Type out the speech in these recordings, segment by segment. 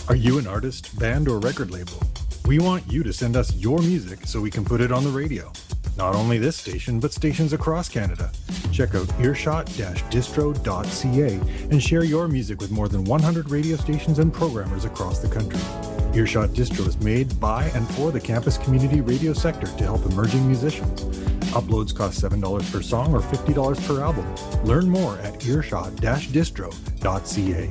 Are you an artist, band, or record label? We want you to send us your music so we can put it on the radio. Not only this station, but stations across Canada. Check out earshot-distro.ca and share your music with more than 100 radio stations and programmers across the country. Earshot Distro is made by and for the campus community radio sector to help emerging musicians. Uploads cost $7 per song or $50 per album. Learn more at earshot-distro.ca.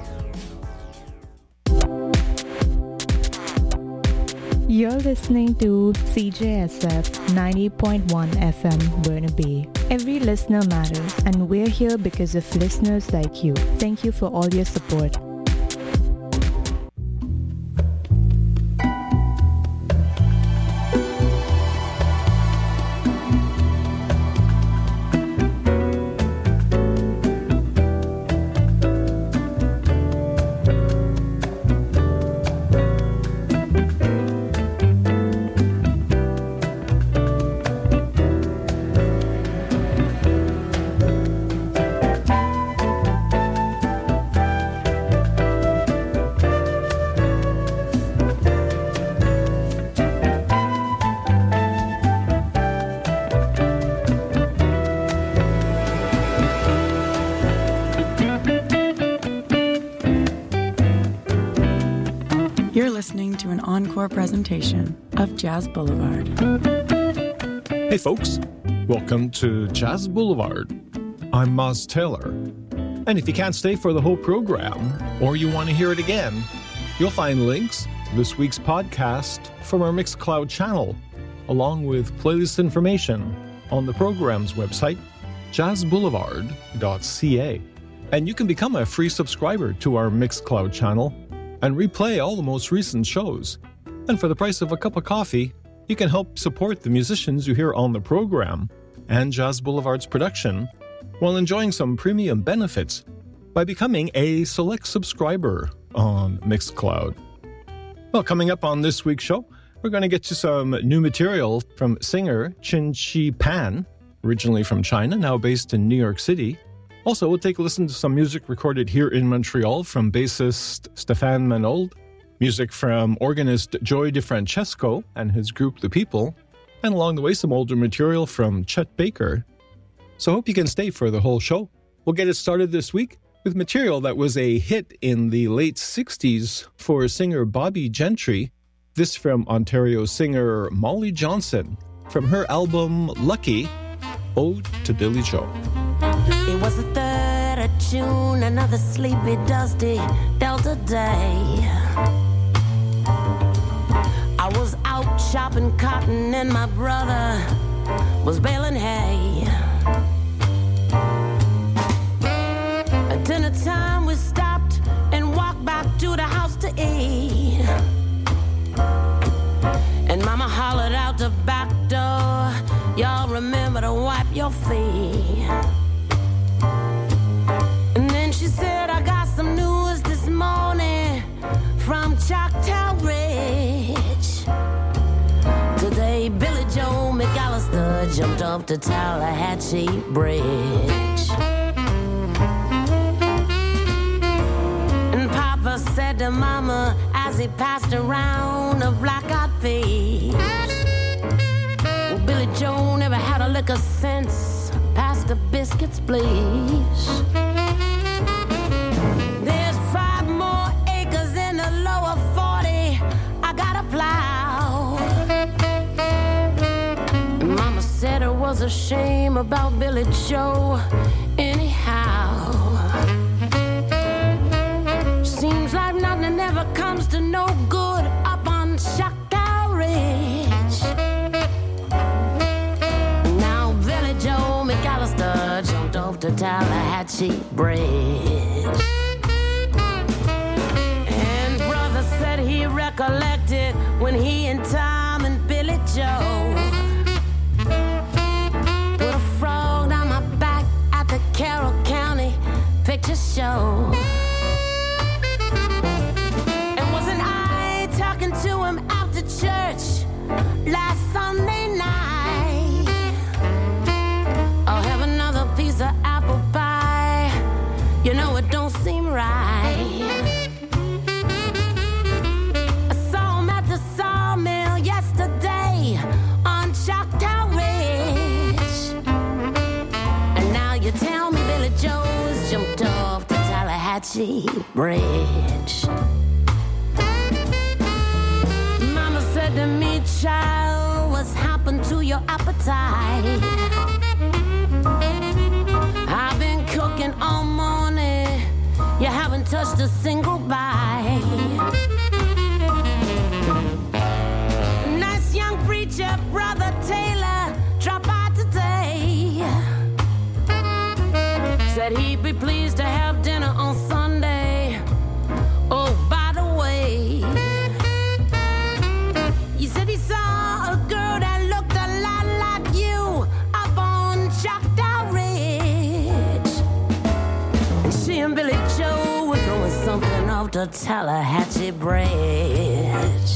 You're listening to CJSF 90.1 FM Burnaby. Every listener matters, and we're here because of listeners like you. Thank you for all your support. Encore presentation of Jazz Boulevard. Hey folks, welcome to Jazz Boulevard. I'm Moz Taylor. And if you can't stay for the whole program, or you want to hear it again, you'll find links to this week's podcast from our Mixcloud channel, along with playlist information on the program's website, jazzboulevard.ca. And you can become a free subscriber to our Mixcloud channel and replay all the most recent shows. And for the price of a cup of coffee, you can help support the musicians you hear on the program and Jazz Boulevard's production while enjoying some premium benefits by becoming a select subscriber on Mixcloud. Well, coming up on this week's show, we're going to get to some new material from singer Qin Shi Pan, originally from China, now based in New York City. Also, we'll take a listen to some music recorded here in Montreal from bassist Stéphane Manold, music from organist Joey DeFrancesco and his group The People, and along the way some older material from Chet Baker. So I hope you can stay for the whole show. We'll get it started this week with material that was a hit in the late 60s for singer Bobby Gentry. This from Ontario singer Molly Johnson from her album Lucky, Ode to Billy Joe. It was the 3rd of June, another sleepy, dusty Delta day. I was out chopping cotton and my brother was baling hay. At dinner time we stopped and walked back to the house to eat. And Mama hollered out the back door, y'all remember to wipe your feet. And then she said, I got some news this morning from Choctaw Ridge. Today Billy Joe McAllister jumped off the Tallahatchie Bridge. And Papa said to Mama as he passed around a black-eyed peas, well, Billy Joe never had a lick of sense. Pass the biscuits, please. There's 5 more acres in the lower 40. I got a plow. Mama said it was a shame about Billy Joe anyhow. Seems like nothing ever comes to no good up on Choctaw Ridge. Now Billy Joe McAllister jumped off the Tallahatchie Bridge. And brother said he recollected when he and Tom and Billy Joe put a frog down my back at the Carroll County Picture Show. And wasn't I talking to him after church last Sunday night? I'll have another piece of apple pie. You know it don't seem right. Tallahatchie Bridge. Mama said to me, child, what's happened to your appetite? I've been cooking all morning, you haven't touched a single bite. Nice young preacher, Brother Taylor, drop by today. Said he'd be pleased to have dinner on Sunday. Oh, by the way, you said he saw a girl that looked a lot like you up on Choctaw Ridge. And she and Billy Joe were throwing something off the Tallahatchie Bridge.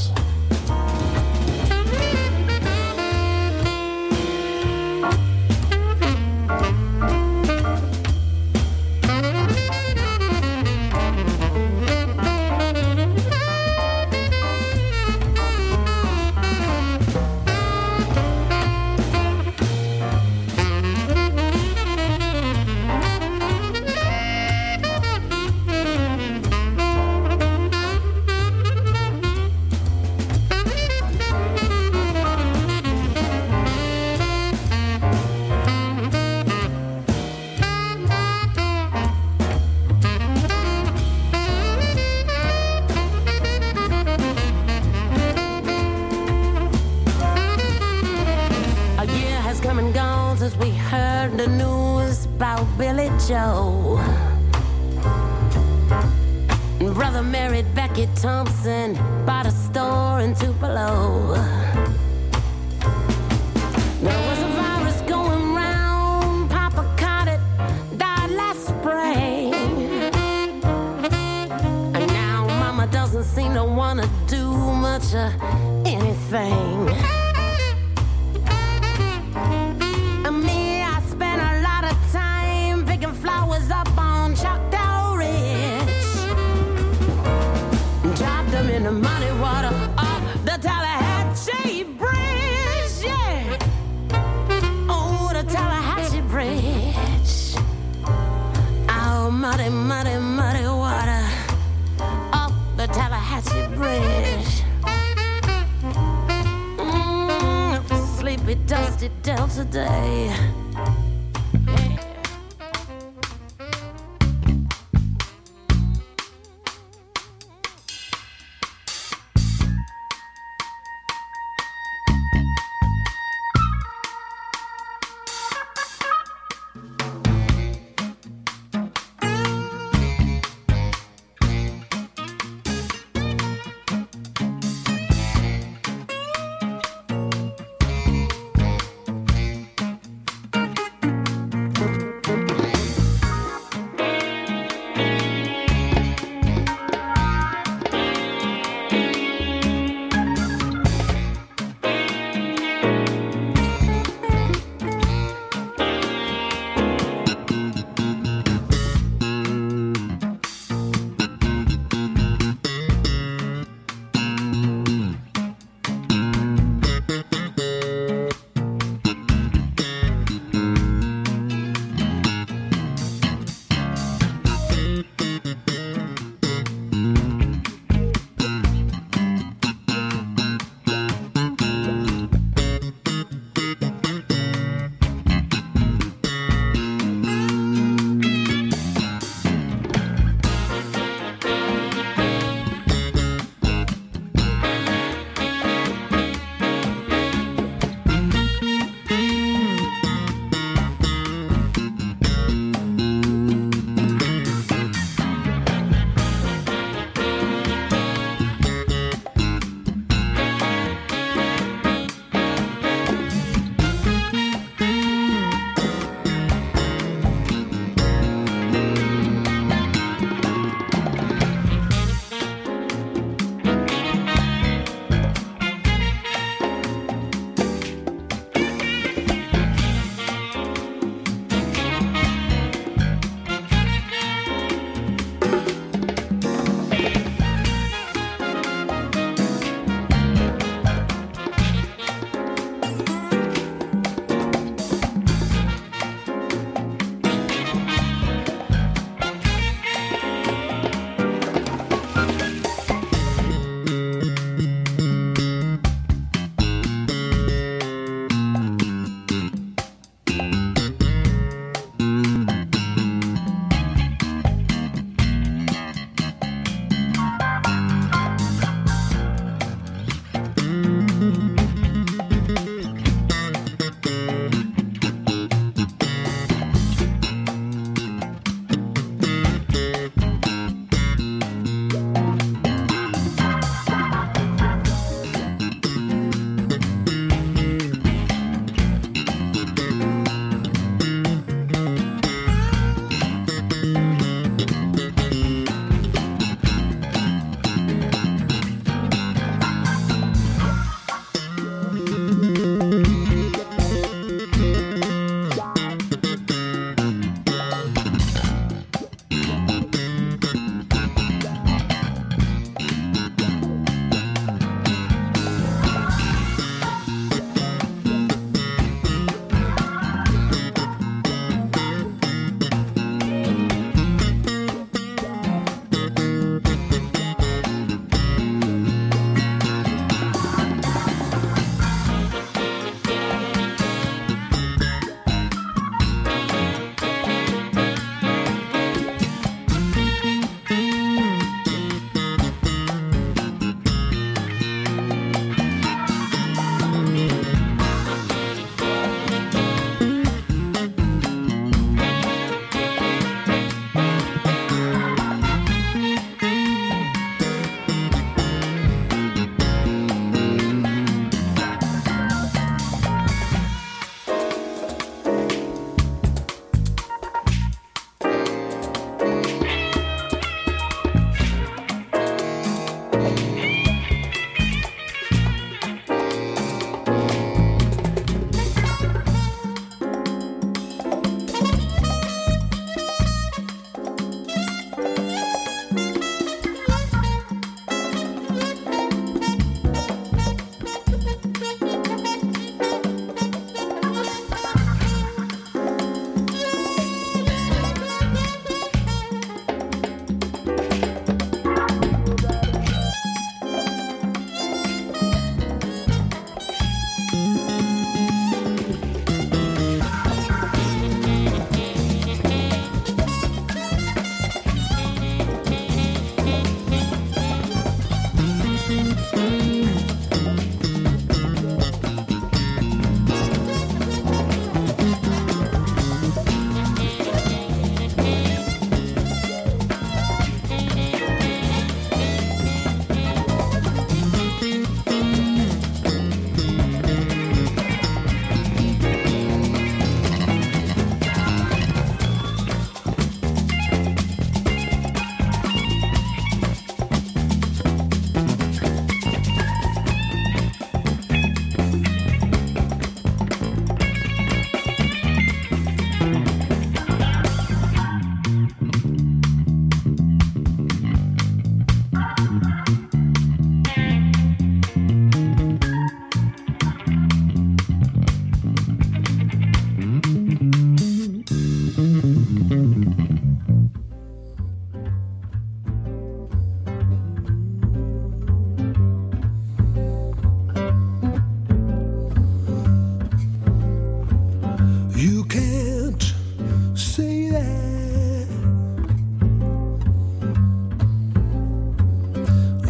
The news about Billy Joe. Brother married Becky Thompson, bought a store in Tupelo. There was a virus going round, Papa caught it, died last spring. And now Mama doesn't seem to want to do much of anything. Flowers up on Choctaw Ridge. Dropped them in the muddy water off the Tallahatchie Bridge, yeah. Oh, the Tallahatchie Bridge. Oh, muddy, muddy, muddy water off the Tallahatchie Bridge. Sleepy, dusty Delta day.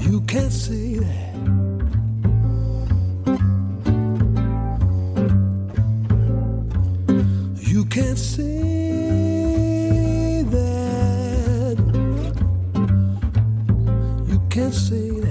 You can't say that. You can't say that. You can't say that.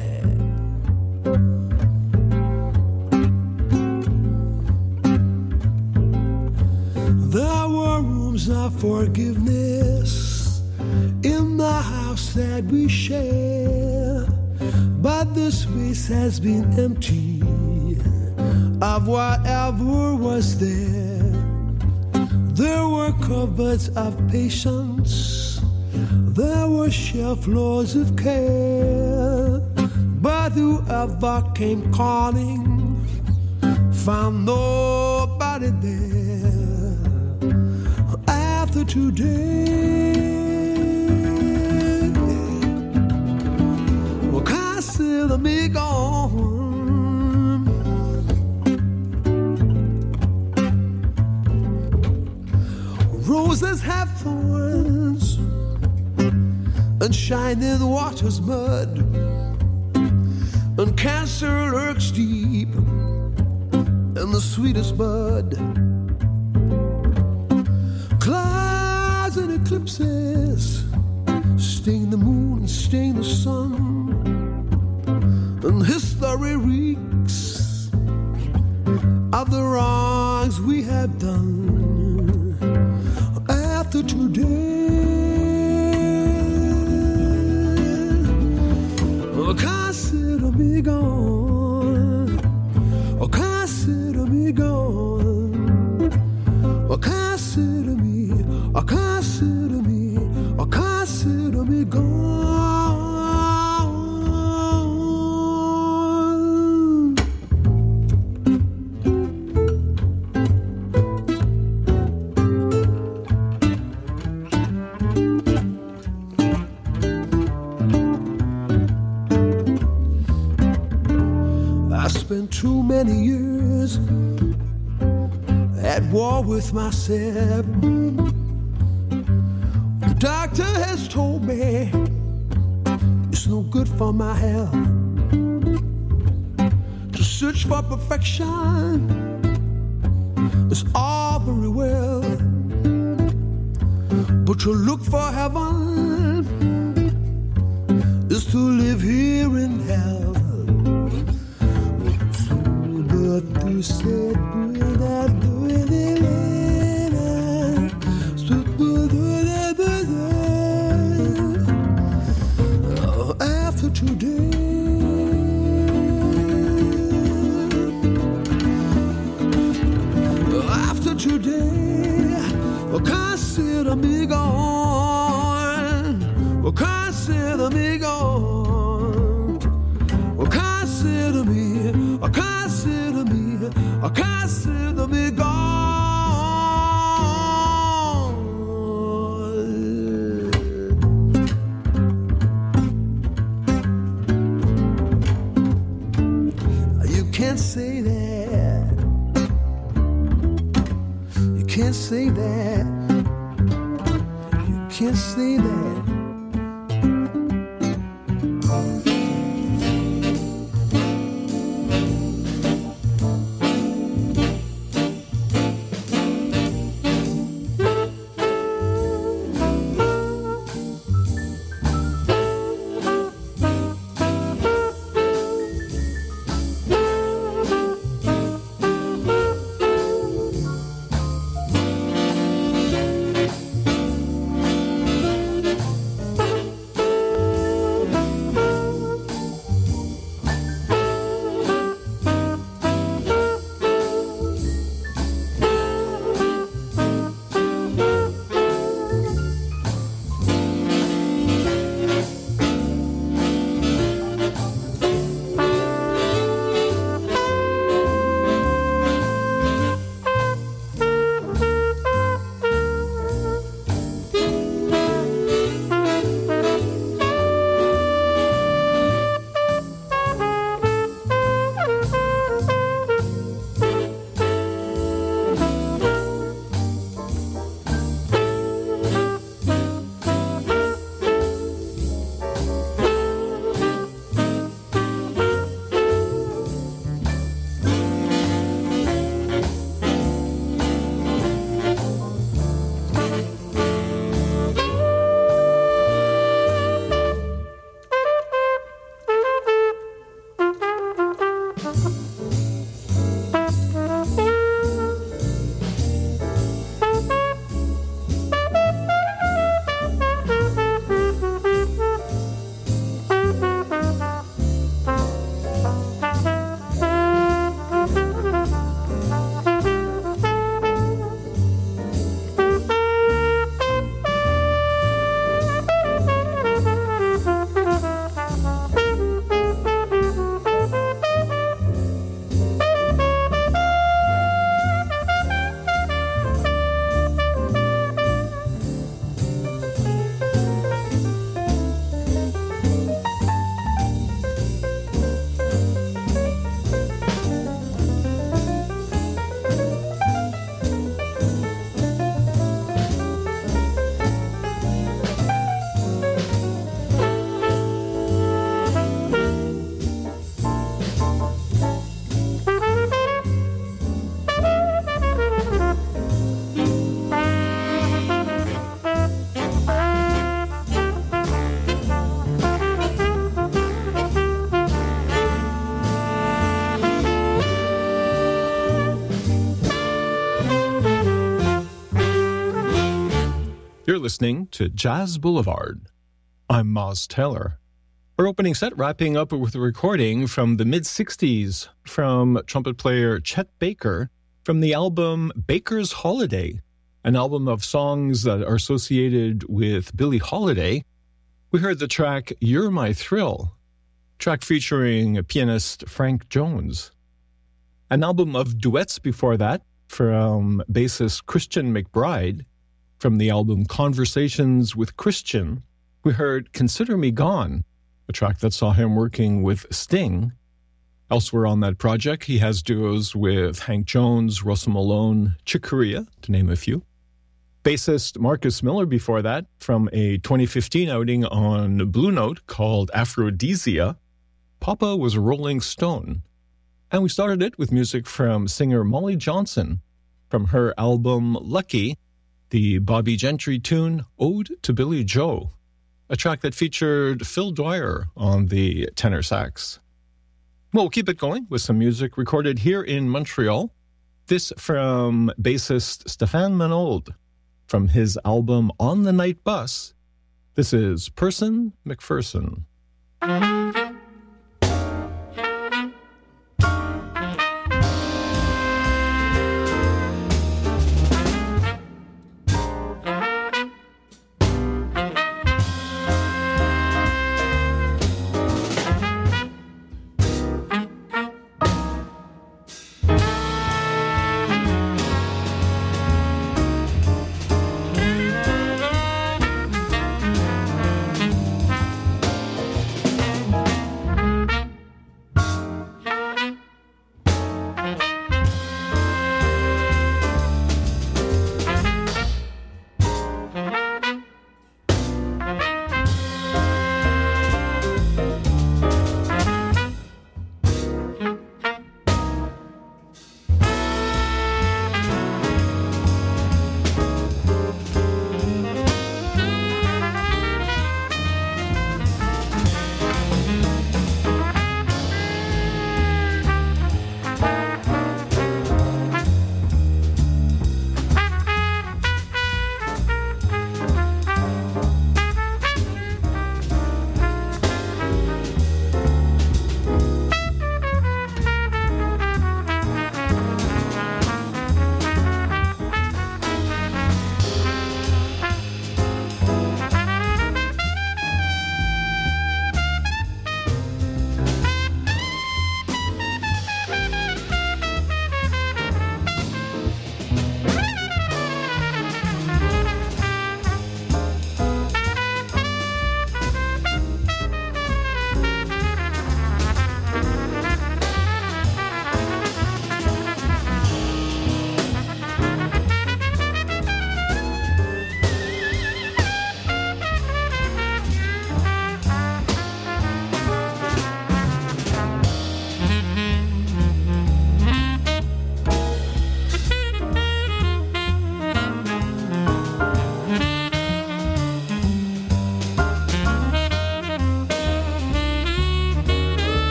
There were rooms of forgiveness in the house that we share, but the space has been empty of whatever was there. There were cupboards of patience, there were shelf floors of care, but whoever came calling found nobody there. After today, well, consider me gone. Roses have thorns and shining water's mud, and cancer lurks deep in the sweetest bud. Clouds and eclipses sting the moon and sting the sun, and history reeks of the wrongs we have done. After today, oh, consider me gone. Oh, consider me gone. Oh, consider me. Oh, consider me. Oh, consider me gone. I spent too many years at war with myself. The doctor has told me it's no good for my health to search for perfection. It's all very well, but to look for heaven is to live here in hell. Tu sais, after today, after today, oh, consider me gone. Oh, consider me gone. Oh, consider me. Oh, consider me. Oh, consider me gone. You can't say that. You can't say that. You can't say that. listening to Jazz Boulevard. I'm Moz Taylor. Our opening set wrapping up with a recording from the mid-60s from trumpet player Chet Baker from the album Baker's Holiday, an album of songs that are associated with Billie Holiday. We heard the track You're My Thrill, track featuring pianist Frank Jones. An album of duets before that from bassist Christian McBride. From the album Conversations with Christian, we heard Consider Me Gone, a track that saw him working with Sting. Elsewhere on that project, he has duos with Hank Jones, Russell Malone, Chick Corea, to name a few. Bassist Marcus Miller before that, from a 2015 outing on Blue Note called Aphrodisia, Papa Was a Rolling Stone. And we started it with music from singer Molly Johnson, from her album Lucky, the Bobby Gentry tune Ode to Billy Joe, a track that featured Phil Dwyer on the tenor sax. Well, we'll keep it going with some music recorded here in Montreal. This from bassist Stéphane Manauld from his album On the Night Bus. This is Person McPherson.